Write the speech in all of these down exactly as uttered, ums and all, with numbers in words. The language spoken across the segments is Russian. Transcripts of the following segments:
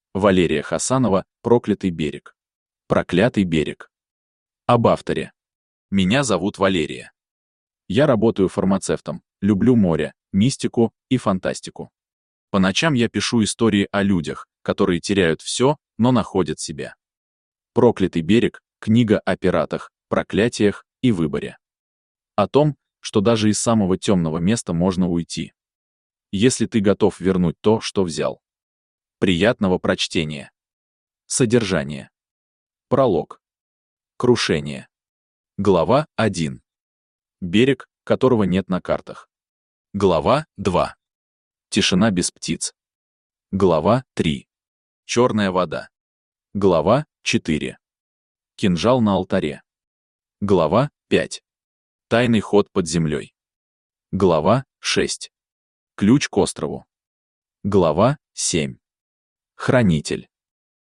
Валерия Хасанова «Проклятый берег». Проклятый берег. Об авторе. Меня зовут Валерия. Я работаю фармацевтом, люблю море, мистику и фантастику. По ночам я пишу истории о людях, которые теряют все, но находят себя. «Проклятый берег» — книга о пиратах, проклятиях и выборе. О том, что даже из самого темного места можно уйти, если ты готов вернуть то, что взял. Приятного прочтения. Содержание. Пролог. Крушение. Глава один. Берег, которого нет на картах. Глава два. Тишина без птиц. Глава три. Черная вода. Глава четыре. Кинжал на алтаре. Глава пять. Тайный ход под землей. Глава шесть. Ключ к острову. Глава семь. Хранитель.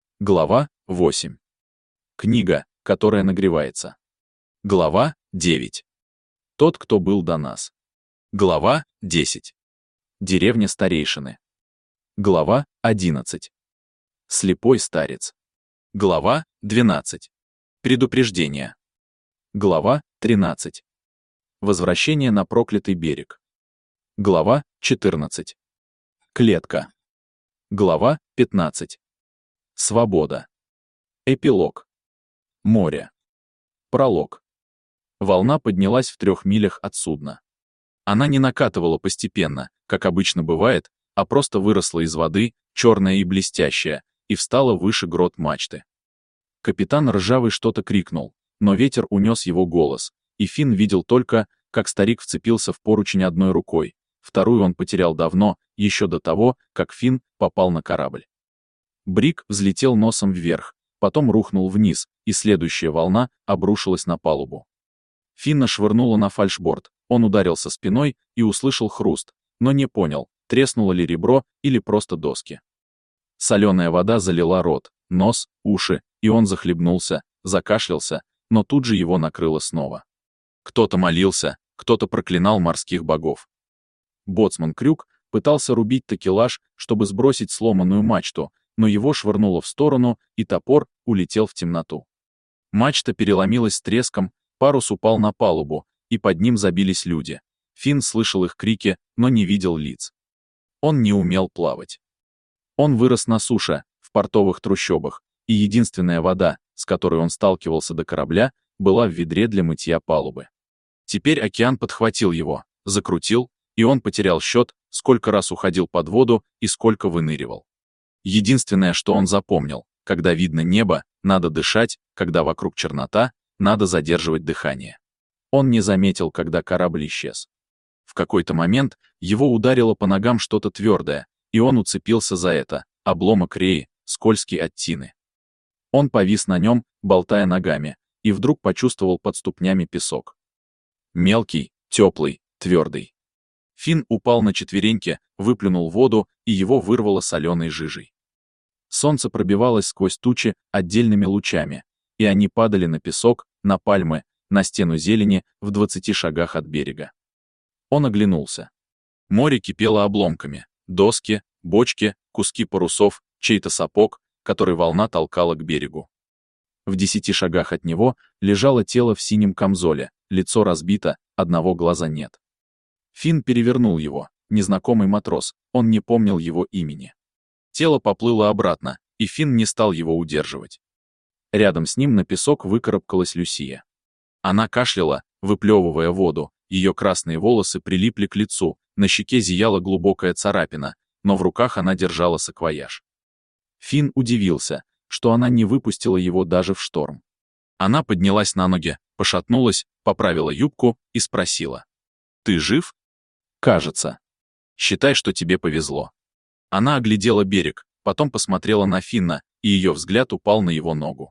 Глава восемь. Книга, которая нагревается. Глава девять. Тот, кто был до нас. Глава десять. Деревня старейшины. Глава одиннадцать. Слепой старец. Глава двенадцать. Предупреждение. Глава тринадцать. Возвращение на проклятый берег. Глава четырнадцать. Клетка. Глава пятнадцать. Свобода. Эпилог. Море. Пролог. Волна поднялась в трех милях от судна. Она не накатывала постепенно, как обычно бывает, а просто выросла из воды, черная и блестящая, и встала выше грот мачты. Капитан Ржавый что-то крикнул, но ветер унес его голос, и Финн видел только, как старик вцепился в поручень одной рукой, вторую он потерял давно, еще до того, как Финн попал на корабль. Брик взлетел носом вверх, потом рухнул вниз, и следующая волна обрушилась на палубу. Финна швырнуло на фальшборд, он ударился спиной и услышал хруст, но не понял, треснуло ли ребро или просто доски. Соленая вода залила рот, нос, уши, и он захлебнулся, закашлялся, но тут же его накрыло снова. Кто-то молился, кто-то проклинал морских богов. Боцман Крюк пытался рубить такелаж, чтобы сбросить сломанную мачту, но его швырнуло в сторону, и топор улетел в темноту. Мачта переломилась с треском, парус упал на палубу, и под ним забились люди. Финн слышал их крики, но не видел лиц. Он не умел плавать. Он вырос на суше, в портовых трущобах, и единственная вода, с которой он сталкивался до корабля, была в ведре для мытья палубы. Теперь океан подхватил его, закрутил, и он потерял счет, сколько раз уходил под воду и сколько выныривал. Единственное, что он запомнил, когда видно небо, надо дышать, когда вокруг чернота, надо задерживать дыхание. Он не заметил, когда корабль исчез. В какой-то момент его ударило по ногам что-то твердое, и он уцепился за это, обломок реи, скользкий от тины. Он повис на нем, болтая ногами, и вдруг почувствовал под ступнями песок. Мелкий, теплый, твердый. Финн упал на четвереньки, выплюнул воду, и его вырвало соленой жижей. Солнце пробивалось сквозь тучи отдельными лучами, и они падали на песок, на пальмы, на стену зелени в двадцати шагах от берега. Он оглянулся. Море кипело обломками, доски, бочки, куски парусов, чей-то сапог, который волна толкала к берегу. В десяти шагах от него лежало тело в синем камзоле, лицо разбито, одного глаза нет. Финн перевернул его, незнакомый матрос, он не помнил его имени. Тело поплыло обратно, и Финн не стал его удерживать. Рядом с ним на песок выкарабкалась Люсия. Она кашляла, выплевывая воду, ее красные волосы прилипли к лицу, на щеке зияла глубокая царапина, но в руках она держала саквояж. Финн удивился, что она не выпустила его даже в шторм. Она поднялась на ноги, пошатнулась, поправила юбку и спросила: «Ты жив?» «Кажется. Считай, что тебе повезло». Она оглядела берег, потом посмотрела на Финна, и ее взгляд упал на его ногу.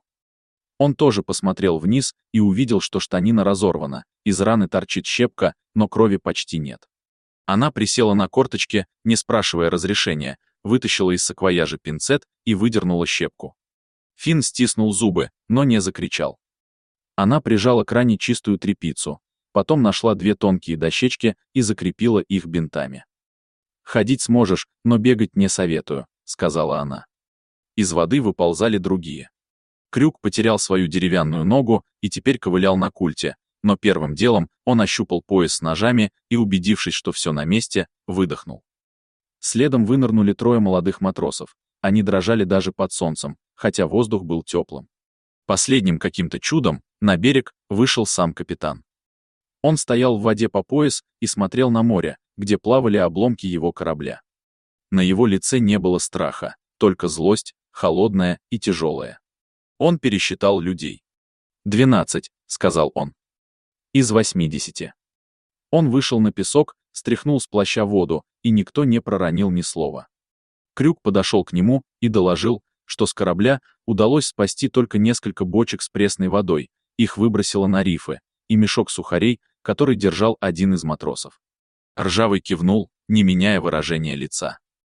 Он тоже посмотрел вниз и увидел, что штанина разорвана, из раны торчит щепка, но крови почти нет. Она присела на корточки, не спрашивая разрешения, вытащила из саквояжа пинцет и выдернула щепку. Финн стиснул зубы, но не закричал. Она прижала к ране чистую тряпицу, потом нашла две тонкие дощечки и закрепила их бинтами. «Ходить сможешь, но бегать не советую», — сказала она. Из воды выползали другие. Крюк потерял свою деревянную ногу и теперь ковылял на культе, но первым делом он ощупал пояс с ножами и, убедившись, что все на месте, выдохнул. Следом вынырнули трое молодых матросов. Они дрожали даже под солнцем, хотя воздух был теплым. Последним каким-то чудом на берег вышел сам капитан. Он стоял в воде по пояс и смотрел на море, где плавали обломки его корабля. На его лице не было страха, только злость, холодная и тяжелая. Он пересчитал людей. «Двенадцать», — сказал он. «Из восьмидесяти». Он вышел на песок, стряхнул с плаща воду, и никто не проронил ни слова. Крюк подошел к нему и доложил, что с корабля удалось спасти только несколько бочек с пресной водой, их выбросило на рифы, и мешок сухарей, который держал один из матросов. Ржавый кивнул, не меняя выражения лица.